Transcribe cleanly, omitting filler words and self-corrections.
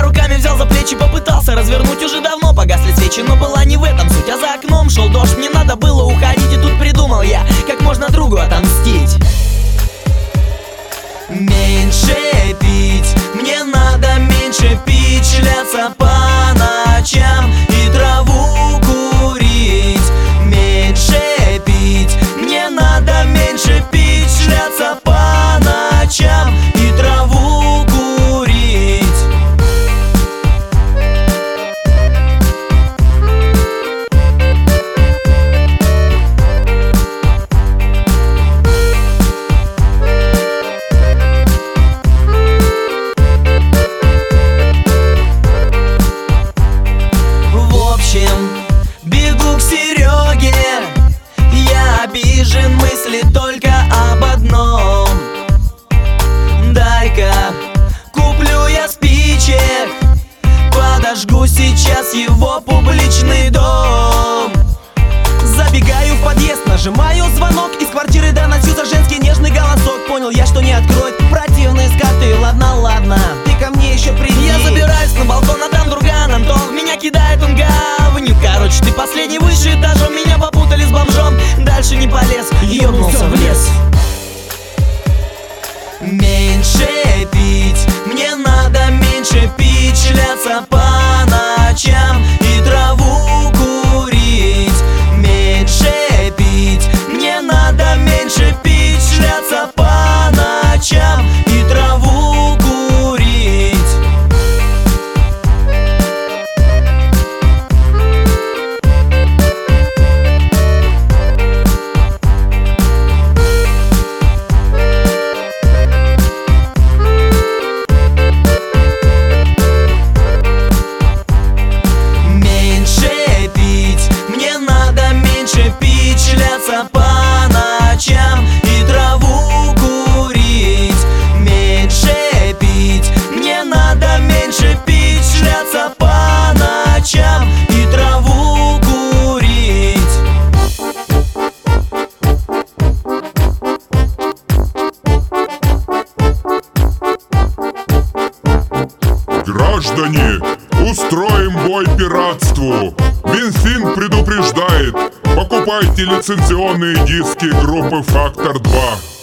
руками взял за плечи, попытался развернуть. Уже давно погасли свечи, но была не в этом суть. А за окном шел дождь, мне надо было уходить. И тут придумал я, как можно другу отомстить. Меньше пить, мне надо меньше пить, шляться по ночам и траву курить. Меньше пить, мне надо меньше пить, шляться по ночам и траву курить. Бегу к Сереге, я обижен, мысли только об одном. Дай-ка куплю я спичек, подожгу сейчас его публичный дом. Забегаю в подъезд, нажимаю звонок, из квартиры доносится женский нежный голосок. Понял я, что не откроет противные скоты. Ладно, ладно, ты ко мне еще приди. Я забираюсь на балкон, а там друган Антон. В меня кидает он гавню. Короче, ты последний выше этажом. Меня попутали с бомжом, дальше не полез, ёбнулся в лес. Меньше пить, мне надо меньше пить, шляться по ночам и траву курить. Меньше пить, мне надо меньше пить, шляться по ночам и траву курить. Шляться по ночам и траву курить. Меньше пить, мне надо меньше пить, шляться по ночам и траву курить. Граждане, устроим бой пиратству. Минфин предупреждает: покупайте лицензионные диски группы «Фактор 2».